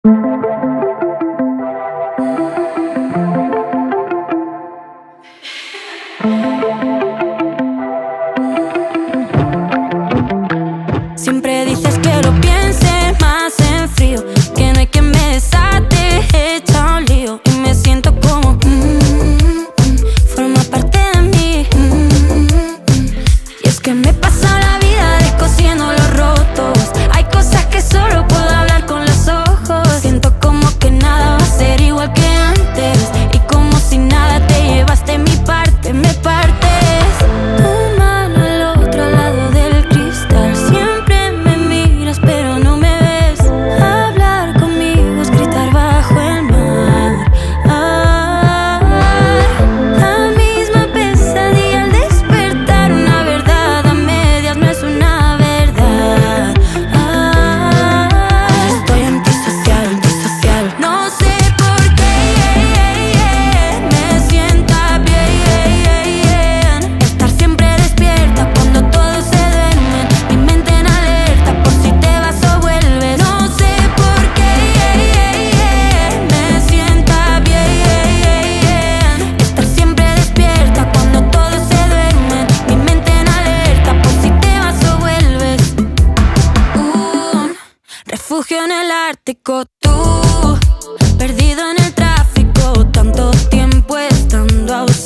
Siempre dices que lo piense más en frío, que no hay quien me desate, hecha un lío. Y me siento como forma parte de mí. Y es que me he pasado la vida descosiendo los rotos. Hay cosas que solo puedo hablar con los ojos. Siento como que nada va a ser igual que antes, y como si nada te llevaste mi parte, me partes. Tu mano al otro lado del cristal, siempre me miras pero no me ves. Hablar conmigo es gritar bajo el mar. La misma pesadilla al despertar, una verdad a medias no es una verdad. Estoy antisocial, antisocial. No sé por qué me sienta bien estar siempre despierta cuando todos se duermen. Mi mente en alerta por si te vas o vuelves. No sé por qué me sienta bien estar siempre despierta cuando todos se duermen. Mi mente en alerta por si te vas o vuelves. Un refugio en el Ártico, tú perdido en el tráfico, tanto tiempo estando ausente.